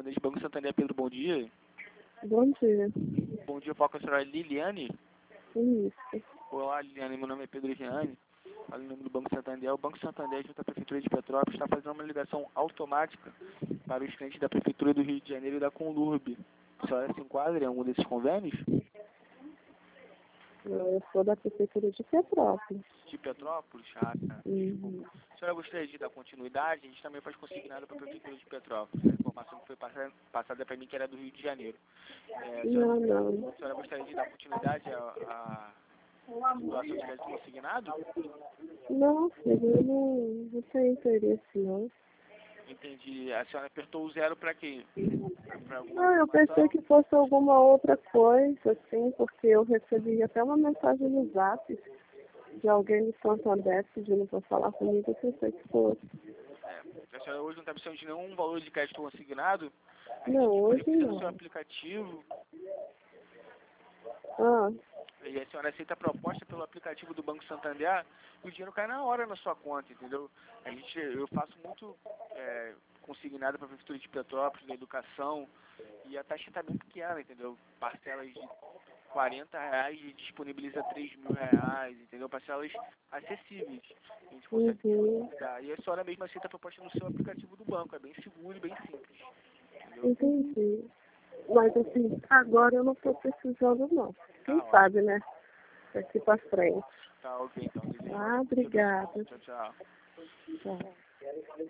Correspondente do Banco Santander, Pedro, bom dia. Bom dia. Bom dia, falo com a senhora Liliane. Isso. Olá, Liliane, meu nome é Pedro Gianni. Falo em nome do Banco Santander. O Banco Santander, junto à Prefeitura de Petrópolis, está fazendo uma ligação automática para os clientes da Prefeitura do Rio de Janeiro e da Conlurb. A senhora se enquadra em algum desses convênios? Eu sou da Prefeitura de Petrópolis. De Petrópolis? Ah, tá. Desculpa. A senhora gostaria de dar continuidade? A gente também faz consignado para a Prefeitura de Petrópolis. A informação que foi passada para mim que era do Rio de Janeiro. Não. A senhora gostaria de dar continuidade à situação de crédito consignado? Não, filho, eu não tenho interesse, não. Entendi. A senhora apertou o zero para quê? Pra alguma Ah, eu pensei informação? que fosse alguma outra coisa, assim, porque eu recebi até uma mensagem no Zap de alguém do Santander pedindo para falar comigo, eu pensei que fosse. A senhora hoje não está precisando de nenhum valor de crédito consignado? A Não, gente hoje disponibiliza no não. seu aplicativo Ah, e a senhora aceita a proposta pelo aplicativo do Banco Santander e o dinheiro cai na hora na sua conta, entendeu? Eu faço muito consignado para a Prefeitura de Petrópolis, da educação, e a taxa está bem pequena, entendeu? Parcelas de R$40 e disponibiliza R$3.000, entendeu? Parcelas acessíveis. A gente consegue dar. E a senhora mesmo aceita a proposta no seu aplicativo do banco. É bem seguro e bem simples. Entendeu? entendi. Mas, assim, agora eu não estou precisando, não. Quem Tá, sabe, né? Daqui para frente. tá ok, então. Ah, obrigada. Tchau, tchau. Tchau.